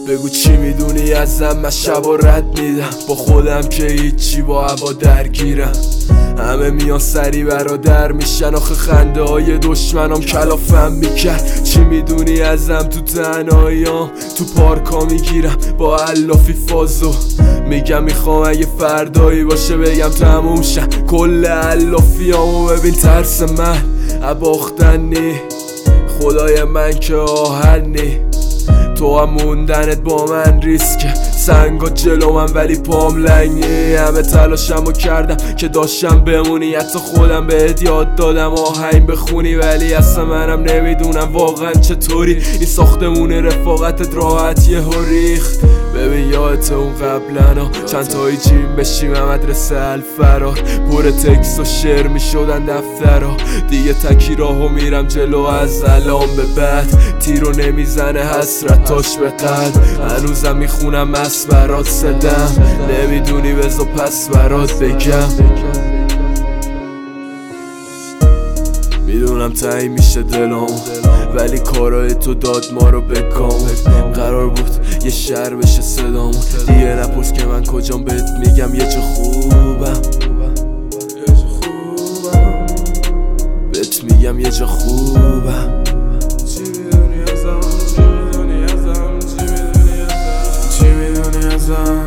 بگو چی میدونی ازم؟ من شبا رد میدم با خودم که هیچی، با هوا درگیرم. همه میان سری برادر میشن، آخه خنده های دشمنام کلافم میکرد. چی میدونی ازم؟ تو تنهاییام تو پارکا میگیرم با علافی فازو. میگم میخوام اگه فردایی باشه بگم تموم شد کل علافیامو. ببین ترس من باختن نی، خدای من که آهن نی. تو هم موندنت با من ریسکه، سنگا جلو من ولی پام لنگی. همه تلاشمو کردم که داشتم بمونی، حتی خودم بهت یاد دادم آهنگ بخونی، ولی اصلا منم نمیدونم واقعا چطوری. این ساختمون رفاقتت راحت یه ریخت. ببین یادت اون قبلنا چند تایی جیم بشیم مدرسه الفرار، پر تکس و شعر میشدن دفترها. دیگه تکی راهو میرم جلو، از الان به بعد تیرو نمیزنه حسرتاش به قلب. هنوزم میخونم از برات صدم، نمیدونی بذار پس برات بگم. میدونم تایی میشه دلم، ولی کارای تو داد ما رو بکام. قرار بود یه شهر بشه صدام، دیگه نپرس که من کجام، بهت میگم یه چه خوبم. بهت میگم یه چه خوبم. چی میدونی ازم؟ چی میدونی ازم؟ چی میدونی ازم؟